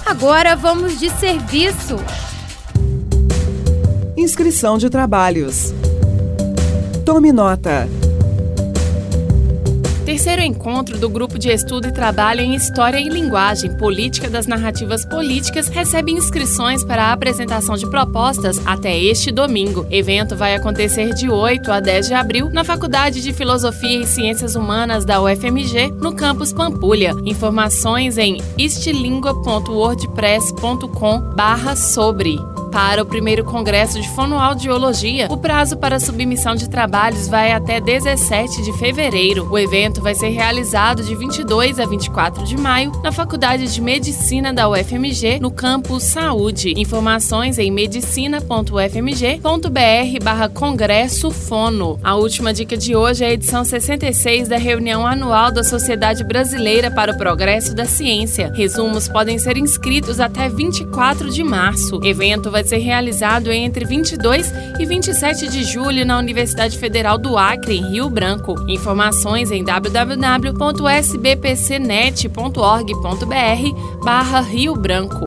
Agora vamos de serviço. Inscrição de trabalhos. Tome nota. Terceiro encontro do Grupo de Estudo e Trabalho em História e Linguagem Política das Narrativas Políticas recebe inscrições para a apresentação de propostas até este domingo. Evento vai acontecer de 8 a 10 de abril na Faculdade de Filosofia e Ciências Humanas da UFMG, no campus Pampulha. Informações em istilingua.wordpress.com/sobre. Para o primeiro Congresso de Fonoaudiologia, o prazo para submissão de trabalhos vai até 17 de fevereiro. O evento vai ser realizado de 22 a 24 de maio na Faculdade de Medicina da UFMG, no campus Saúde. Informações em medicina.ufmg.br/Congresso Fono. A última dica de hoje é a edição 66 da reunião anual da Sociedade Brasileira para o Progresso da Ciência. Resumos podem ser inscritos até 24 de março. O evento vai ser realizado entre 22 e 27 de julho na Universidade Federal do Acre, em Rio Branco. Informações em www.sbpcnet.org.br/Rio Branco.